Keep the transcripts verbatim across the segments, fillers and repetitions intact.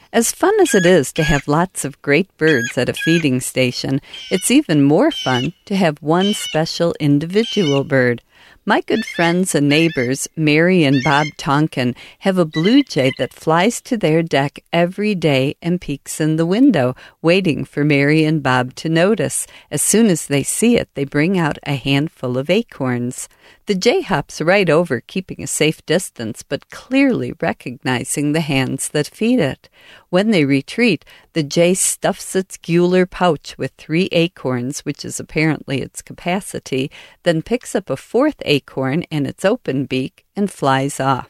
As fun as it is to have lots of great birds at a feeding station, it's even more fun to have one special individual bird. My good friends and neighbors, Mary and Bob Tonkin, have a blue jay that flies to their deck every day and peeks in the window, waiting for Mary and Bob to notice. As soon as they see it, they bring out a handful of acorns. The jay hops right over, keeping a safe distance, but clearly recognizing the hands that feed it. When they retreat, the jay stuffs its gular pouch with three acorns, which is apparently its capacity, then picks up a fourth acorn in its open beak and flies off.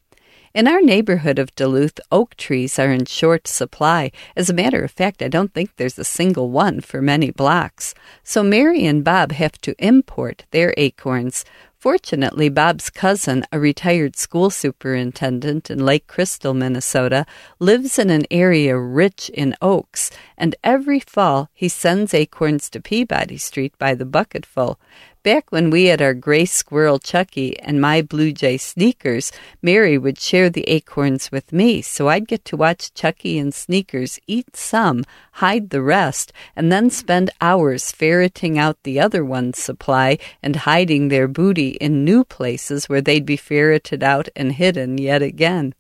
In our neighborhood of Duluth, oak trees are in short supply. As a matter of fact, I don't think there's a single one for many blocks. So Mary and Bob have to import their acorns. Fortunately, Bob's cousin, a retired school superintendent in Lake Crystal, Minnesota, lives in an area rich in oaks, and every fall he sends acorns to Peabody Street by the bucketful. Back when we had our gray squirrel Chucky and my blue jay Sneakers, Mary would share the acorns with me, so I'd get to watch Chucky and Sneakers eat some, hide the rest, and then spend hours ferreting out the other one's supply and hiding their booty in new places where they'd be ferreted out and hidden yet again.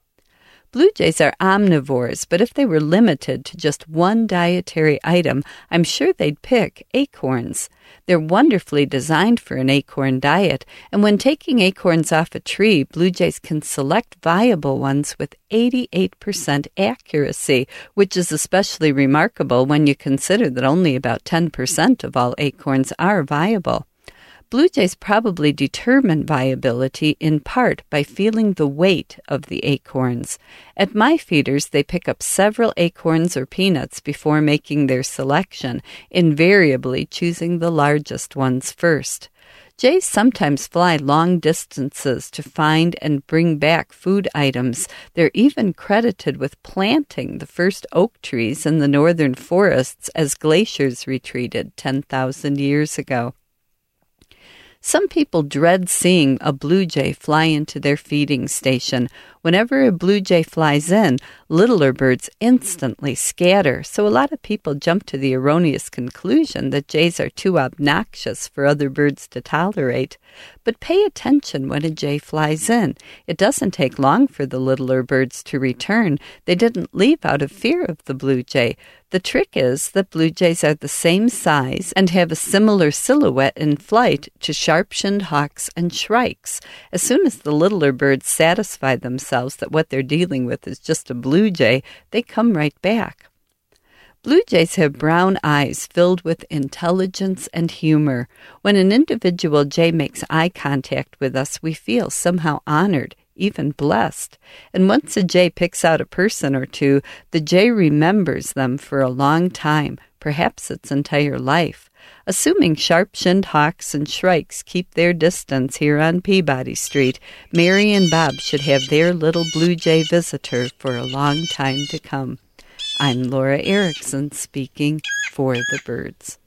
Blue jays are omnivores, but if they were limited to just one dietary item, I'm sure they'd pick acorns. They're wonderfully designed for an acorn diet, and when taking acorns off a tree, blue jays can select viable ones with eighty-eight percent accuracy, which is especially remarkable when you consider that only about ten percent of all acorns are viable. Blue jays probably determine viability in part by feeling the weight of the acorns. At my feeders, they pick up several acorns or peanuts before making their selection, invariably choosing the largest ones first. Jays sometimes fly long distances to find and bring back food items. They're even credited with planting the first oak trees in the northern forests as glaciers retreated ten thousand years ago. Some people dread seeing a blue jay fly into their feeding station. Whenever a blue jay flies in, littler birds instantly scatter, so a lot of people jump to the erroneous conclusion that jays are too obnoxious for other birds to tolerate. But pay attention when a jay flies in. It doesn't take long for the littler birds to return. They didn't leave out of fear of the blue jay. The trick is that blue jays are the same size and have a similar silhouette in flight to sharp-shinned hawks and shrikes. As soon as the littler birds satisfy themselves that what they're dealing with is just a blue jay, they come right back. Blue jays have brown eyes filled with intelligence and humor. When an individual jay makes eye contact with us, we feel somehow honored, even blessed. And once a jay picks out a person or two, the jay remembers them for a long time, perhaps its entire life. Assuming sharp-shinned hawks and shrikes keep their distance here on Peabody Street, Mary and Bob should have their little blue jay visitor for a long time to come. I'm Laura Erickson speaking for the birds.